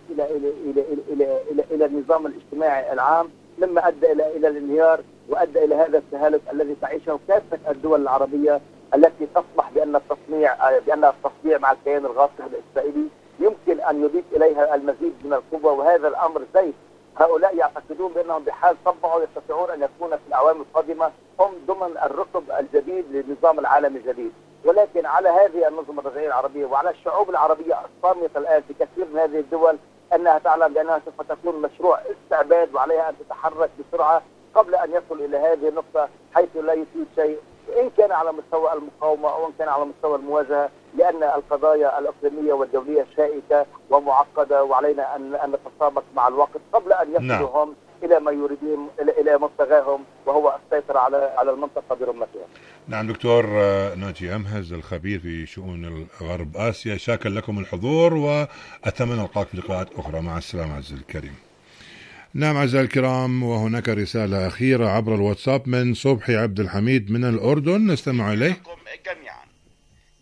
إلى النظام الاجتماعي العام، مما أدى إلى الانهيار وأدى إلى هذا التهالك الذي تعيشه كافة الدول العربية التي تسمح بأن التصنيع مع الكيان الغاصب الإسرائيلي يمكن أن يضيف إليها المزيد من القوة، وهذا الأمر زيف. هؤلاء يعتقدون بأنهم بحال طبعوا يستطيعون أن يكون في الأعوام القادمة هم ضمن الركب الجديد للنظام العالمي الجديد، ولكن على هذه النظم الرجعية العربية وعلى الشعوب العربية الصامتة الآن في كثير من هذه الدول أنها تعلم بأنها سوف تكون مشروع استعباد وعليها أن تتحرك بسرعة قبل أن يصل إلى هذه النقطة حيث لا يفيد شيء، إن كان على مستوى المقاومة أو إن كان على مستوى المواجهة، لأن القضايا الإقليمية والدولية شائكة ومعقدة وعلينا أن نتسابق مع الوقت قبل أن يصلوا هم إلى ما يريدون إلى مبتغاهم وهو السيطرة على المنطقة برمتها. نعم دكتور ناجي أمهز الخبير في شؤون غرب آسيا، شاكر لكم الحضور وأتمنى ألقاك في لقاءات أخرى. مع السلامة عزيزي الكريم. نعم أعزائي الكرام، وهناك رسالة أخيرة عبر الواتساب من صبحي عبد الحميد من الأردن، نستمع إليه. جميع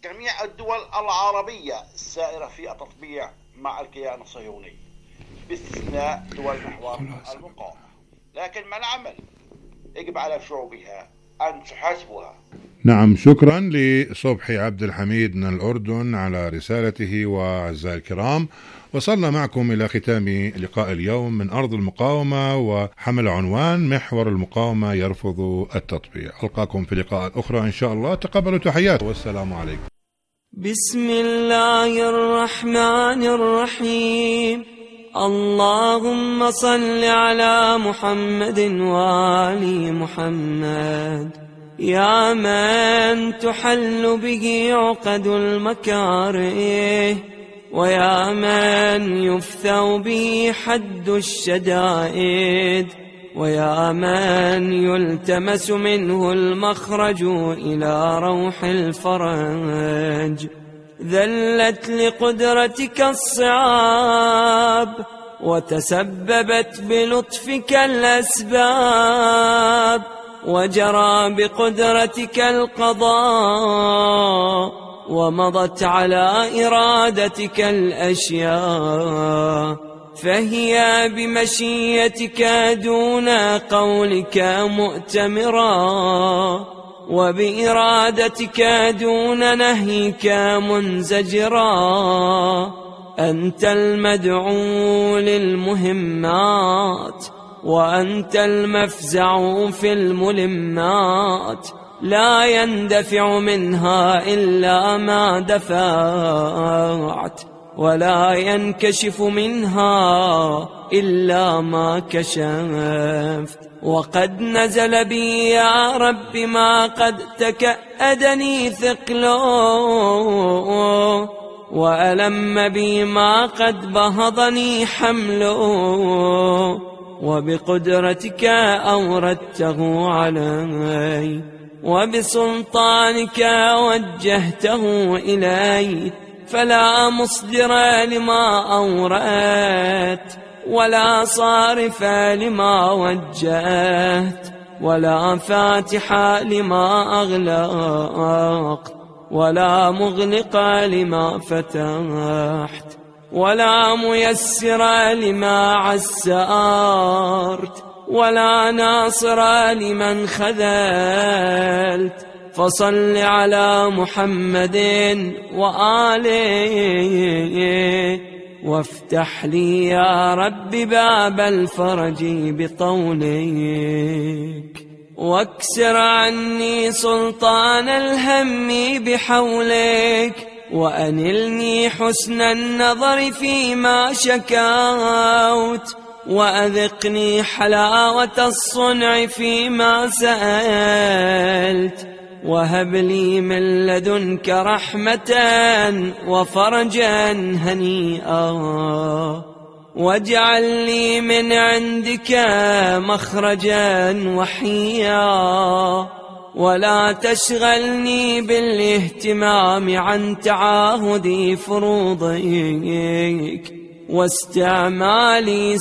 الدول العربية السائرة في التطبيع مع الكيان الصهيوني باستثناء دول محور المقاومة. لكن ما العمل؟ يجب على شعوبها أن تحاسبها. نعم، شكرا لصبحي عبد الحميد من الأردن على رسالته. وأعزائي الكرام، وصلنا معكم إلى ختام لقاء اليوم من أرض المقاومة وحمل عنوان محور المقاومة يرفض التطبيع. ألقاكم في لقاء أخرى إن شاء الله. تقبلوا تحيات والسلام عليكم. بسم الله الرحمن الرحيم. اللهم صل على محمد وآل محمد. يا من تحل به عقد المكاره، ويا من يفثو به حد الشدائد، ويا من يلتمس منه المخرج إلى روح الفرج. ذلت لقدرتك الصعاب، وتسببت بلطفك الأسباب، وجرى بقدرتك القضاء، ومضت على إرادتك الأشياء، فهي بمشيتك دون قولك مؤتمرا، وبإرادتك دون نهيك منزجرا. أنت المدعو للمهمات، وأنت المفزع في الملمات، لا يندفع منها إلا ما دفعت، ولا ينكشف منها إلا ما كشفت. وقد نزل بي يا رب ما قد تكأدني ثقله، وألم بي ما قد بهضني حمله، وبقدرتك أوردته علي، وبسلطانك وجهته إلي، فلا مصدر لما أوردت، ولا صارف لما وجهت، ولا فاتح لما أغلقت، ولا مغلق لما فتحت، ولا ميسر لما عسرت، ولا ناصر لمن خذلت. فصل على محمد وآله، وافتح لي يا رب باب الفرج بطولك، واكسر عني سلطان الهم بحولك، وأنلني حسن النظر فيما شكوت، وأذقني حلاوة الصنع فيما سألت، وهب لي من لدنك رحمة وفرجا هنيئا، واجعل لي من عندك مخرجا وحيا، ولا تشغلني بالاهتمام عن تعاهد فروضك واستعمال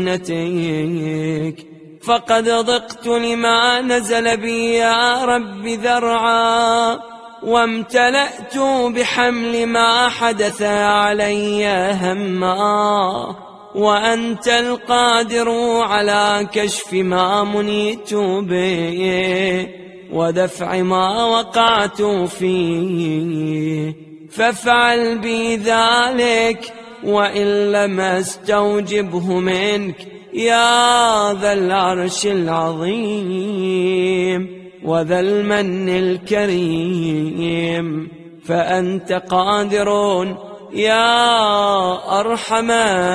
سنتك، فقد ضقت لما نزل بي يا رب ذرعا، وامتلأت بحمل ما حدث علي هما، وأنت القادر على كشف ما منيت به، ودفع ما وقعت فيه، فافعل بي ذلك، وإن لم استوجبه منك يا ذا العرش العظيم وذا المن الكريم، فأنت قادر يا أرحم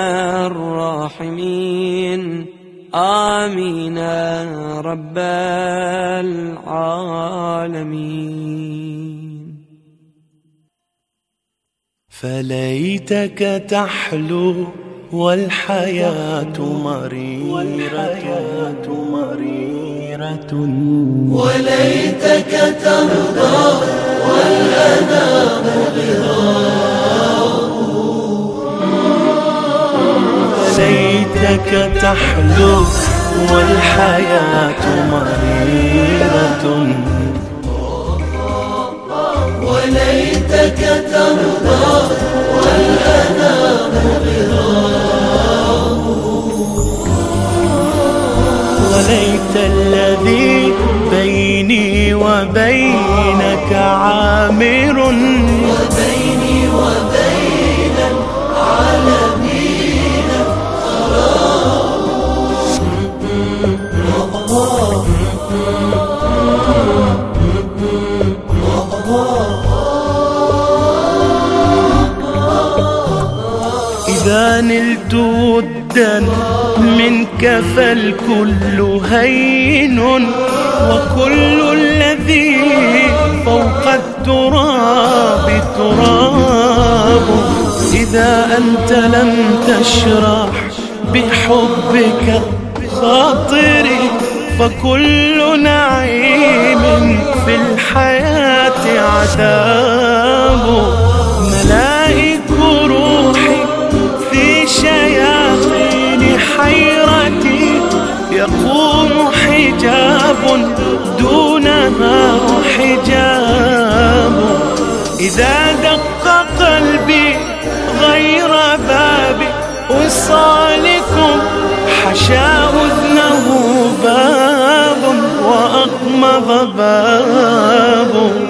الراحمين. آمين رب العالمين. فليتك تحلو والحياة مريرة، وليتك ترضى والأنام غضاء، ليتك تحلو والحياة مريرة، وليتك ليتك ترضى والأنام غرام. وليت الذي بيني وبينك عامر وبيني وبين العالمين إذا نلت ودا منك فالكل هين وكل الذي فوق التراب تراب. إذا أنت لم تشرح بحبك خاطري فكل نعيم في الحياة عذاب. ملائك روحي في شياطين حيرتي يقوم حجاب دونها حجاب. إذا دق قلبي غير باب وصالكم حشا أذنه باب وأغمض باب.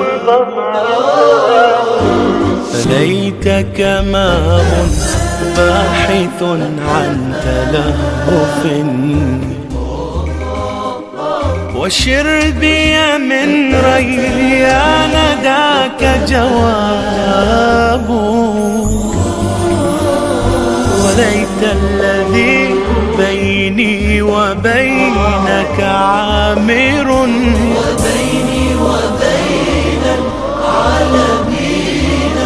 فليتك ماء باحث عن تلهف وشربي من ريان ذاك جواب. وليت الذي بيني وبينك عامر وبيني وبين العالمين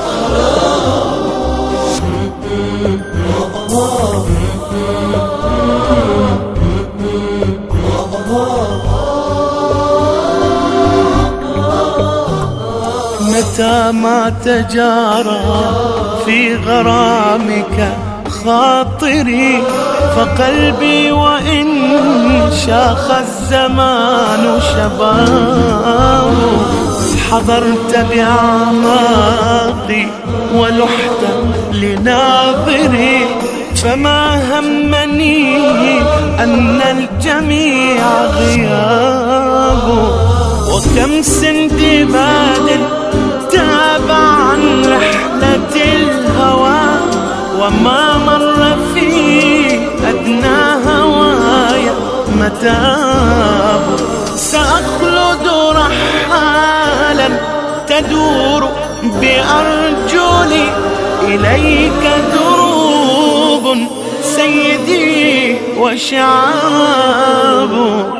متى ما تجارى في غرامك خاطري فقلبي وإن شاخ الزمان شباب. حضرت بأعماقي ولحت لناظري فما همني أن الجميع غياب. وكم سندباد تاب عن رحلة الهوى وما مر في أدنى هوايا متاب. سأخلد رحالا تدور بأرجلي إليك دروب سيدي وشعاب.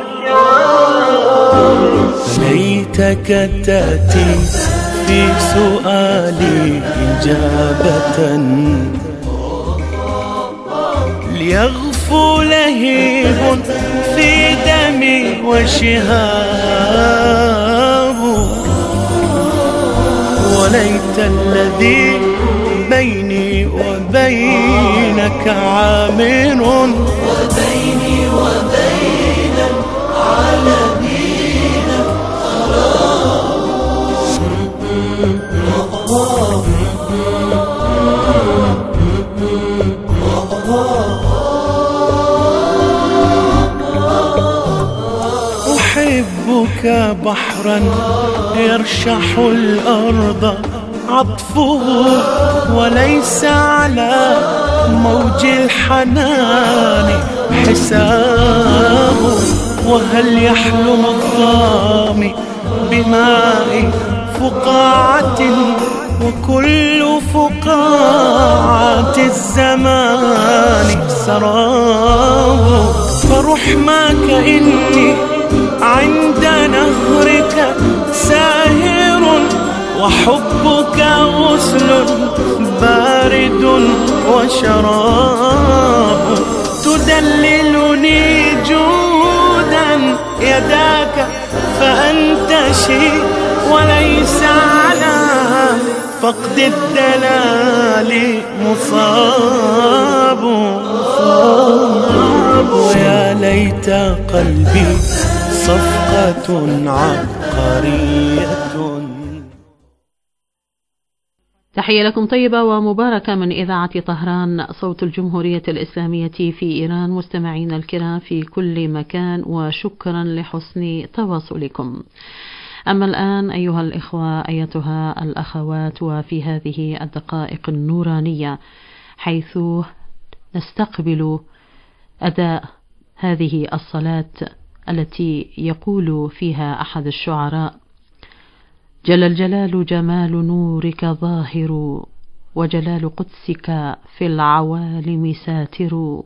ليتك تأتي في سؤالي إجابة ليغفو لهيب في دمي وشهاب. وليت الذي بيني وبينك عامر وبيني وبين العالمين أحبك بحرا يرشح الأرض عطفه وليس على موج الحنان حسابه. وهل يحلم الظامي بماء فقاعة وكل فقاعات الزمان سراب. فرحماك إني عند نهرك ساهر وحبك غسل بارد وشراب. تدللني جودا يداك فأنت شيء وليس على فقد الدلال مصاب. ويا ليت قلبي صفقة عبقرية تحية لكم طيبة ومباركة من إذاعة طهران صوت الجمهورية الإسلامية في إيران. مستمعين الكرام في كل مكان، وشكرا لحسن تواصلكم. أما الآن أيها الإخوة أيتها الأخوات، وفي هذه الدقائق النورانية حيث نستقبل أداء هذه الصلاة التي يقول فيها أحد الشعراء: جل الجلال جمال نورك ظاهر، وجلال قدسك في العوالم ساتر،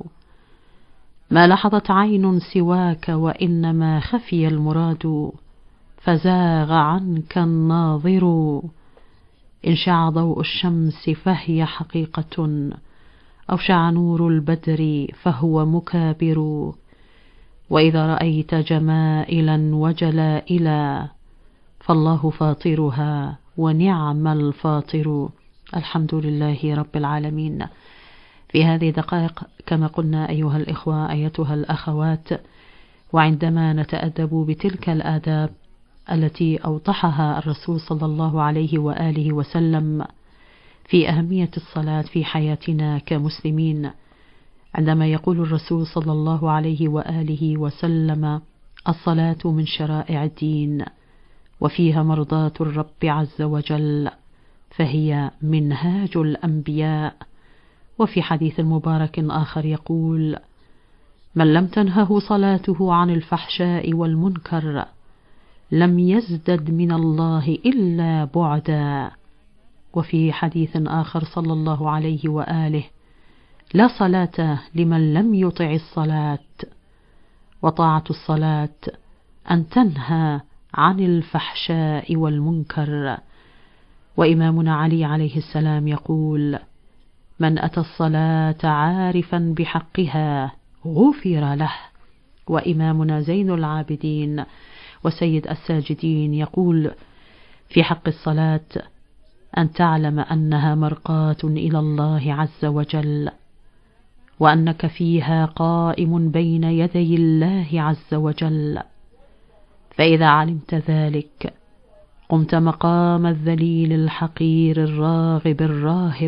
ما لحظت عين سواك وإنما خفي المراد، فزاغ عنك الناظر، إن شع ضوء الشمس فهي حقيقة، أو شع نور البدر فهو مكابر، وإذا رأيت جمائلا وجلائلا فالله فاطرها ونعم الفاطر. الحمد لله رب العالمين. في هذه الدقائق كما قلنا أيها الإخوة أيتها الأخوات، وعندما نتأدب بتلك الآداب التي أوضحها الرسول صلى الله عليه وآله وسلم في أهمية الصلاة في حياتنا كمسلمين، عندما يقول الرسول صلى الله عليه وآله وسلم: الصلاة من شرائع الدين وفيها مرضاة الرب عز وجل، فهي منهاج الأنبياء. وفي حديث مبارك آخر يقول: من لم تنهه صلاته عن الفحشاء والمنكر لم يزدد من الله إلا بعدا. وفي حديث آخر صلى الله عليه وآله: لا صلاة لمن لم يطع الصلاة، وطاعة الصلاة أن تنهى عن الفحشاء والمنكر. وإمامنا علي عليه السلام يقول: من أتى الصلاة عارفا بحقها غفر له. وإمامنا زين العابدين وسيد الساجدين يقول في حق الصلاة: أن تعلم أنها مرقاة إلى الله عز وجل، وأنك فيها قائم بين يدي الله عز وجل، فإذا علمت ذلك قمت مقام الذليل الحقير الراغب الراهب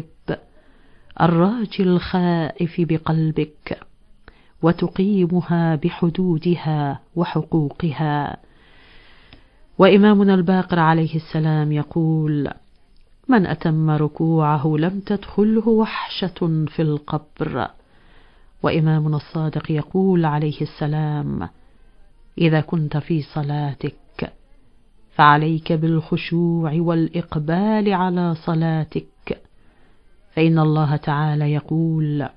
الراجي الخائف بقلبك، وتقيمها بحدودها وحقوقها. وإمامنا الباقر عليه السلام يقول: من أتم ركوعه لم تدخله وحشة في القبر. وإمامنا الصادق يقول عليه السلام: إذا كنت في صلاتك فعليك بالخشوع والإقبال على صلاتك، فإن الله تعالى يقول: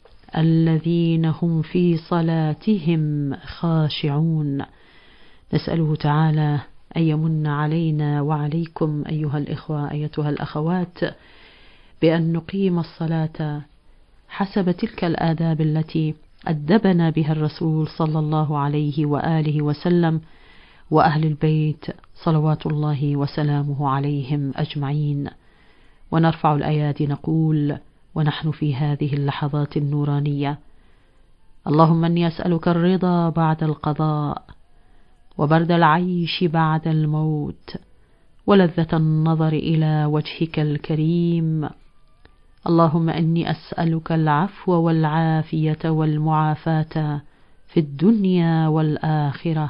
الذين هم في صلاتهم خاشعون. نسأله تعالى أن يمن علينا وعليكم أيها الإخوة أيتها الأخوات بأن نقيم الصلاة حسب تلك الآداب التي أدبنا بها الرسول صلى الله عليه وآله وسلم وأهل البيت صلوات الله وسلامه عليهم أجمعين. ونرفع الأيادي نقول ونحن في هذه اللحظات النورانية: اللهم إني أسألك الرضا بعد القضاء، وبرد العيش بعد الموت، ولذة النظر إلى وجهك الكريم. اللهم إني أسألك العفو والعافية والمعافاة في الدنيا والآخرة.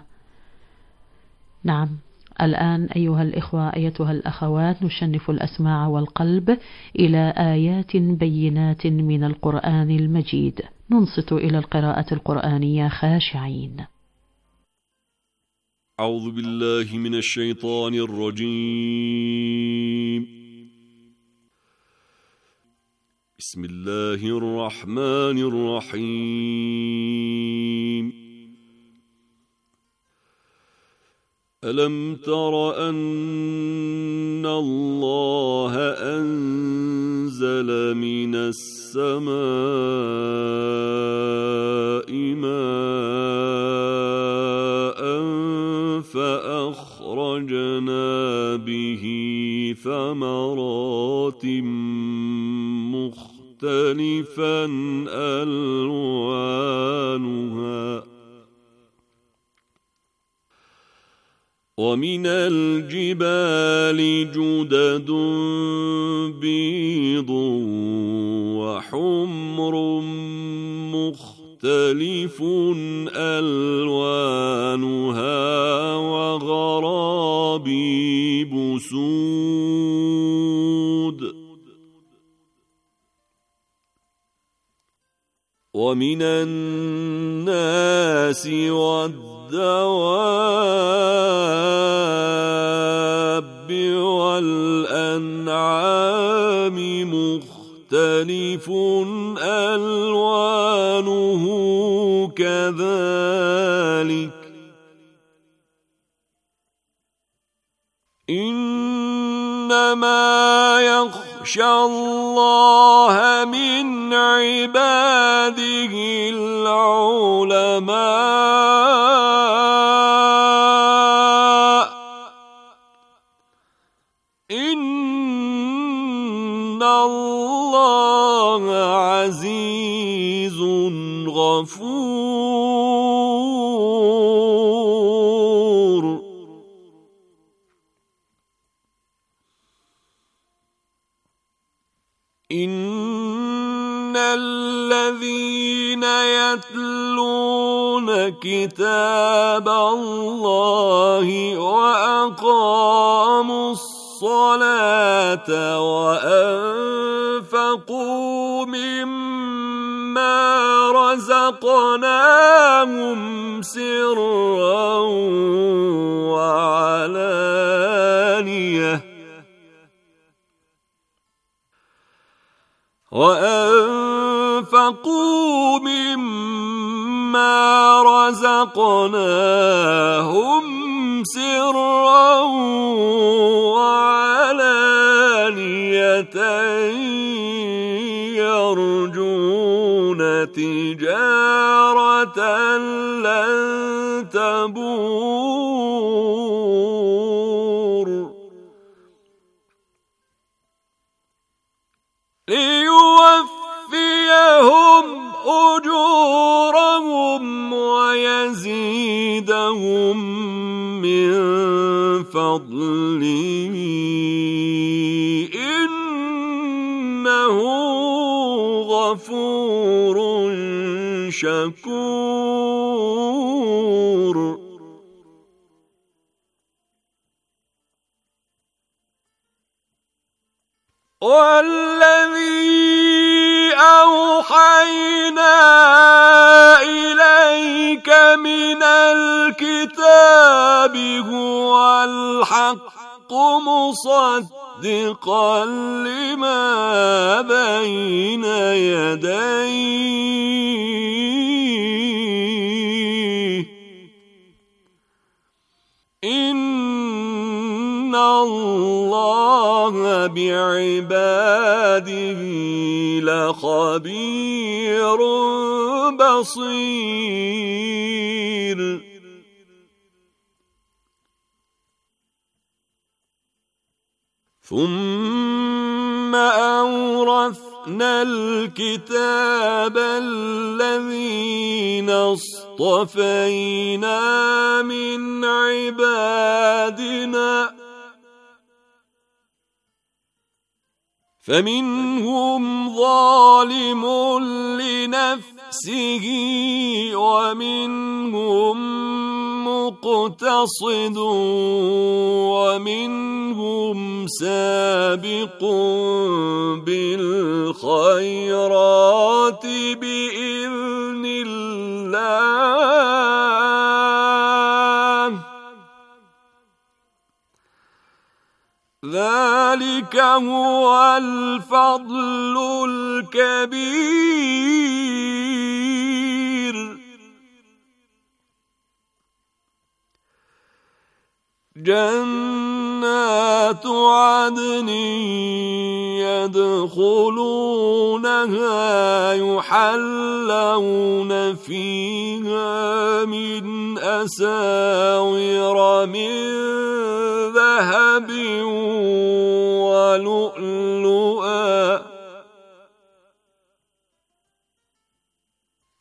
نعم، الآن أيها الإخوة أيتها الأخوات نشنف الأسماع والقلب إلى آيات بينات من القرآن المجيد، ننصت إلى القراءة القرآنية خاشعين. أعوذ بالله من الشيطان الرجيم. بسم الله الرحمن الرحيم. ألم تر أن الله أنزل من السماء ماء فأخرجنا به ثمرات مختلفا ألوانها ومن الجبال جدد بيض وحمر مختلف ألوانها وغرابيب سود ومن الناس والدواب والأنعام مختلف ألوانه كذلك إنما يخشى الله من عباده العلماء إن الله عزيز غفور. إن الذين يتلون كتاب الله وأقاموا الصلاة وأنفقوا مما رزقناهم سرا وأنفقوا مما رزقناهم سرا وعلانية يرجون تجارة لن تبور ليوفيهم أجورهم ويزيدهم من فضله إنه غفور شكور. والذي أوحينا إليك من الكتاب هو الحق مصدقا لما بين يديه إن الله بعباده لخبير بصير. ثم أورثنا الكتاب الذين اصطفينا من عبادنا فمنهم ظالم لنفسه ومنهم مقتصد ومنهم سابق بالخيرات بإذن الله ذلك هو الفضل الكبير. جنات عدن يدخلونها يحلون فيها من أساور من ذهب ولؤلؤا